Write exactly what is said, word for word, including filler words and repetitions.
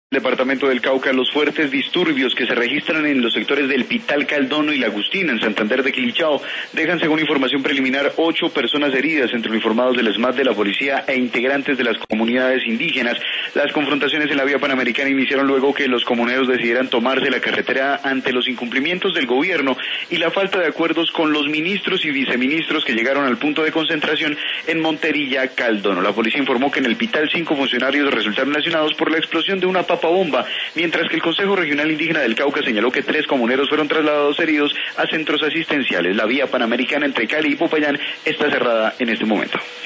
Departamento del Cauca, los fuertes disturbios que se registran en los sectores del Pital, Caldono y La Agustina, en Santander de Quilichao, dejan, según información preliminar, ocho personas heridas, entre uniformados del ESMAD de la policía e integrantes de las comunidades indígenas. Las confrontaciones en la vía panamericana iniciaron luego que los comuneros decidieran tomarse la carretera ante los incumplimientos del gobierno y la falta de acuerdos con los ministros y viceministros que llegaron al punto de concentración en Monterilla, Caldono. La policía informó que en el Pital cinco funcionarios resultaron lesionados por la explosión de una papa bomba, mientras que el Consejo Regional Indígena del Cauca señaló que tres comuneros fueron trasladados heridos a centros asistenciales. La vía panamericana entre Cali y Popayán está cerrada en este momento.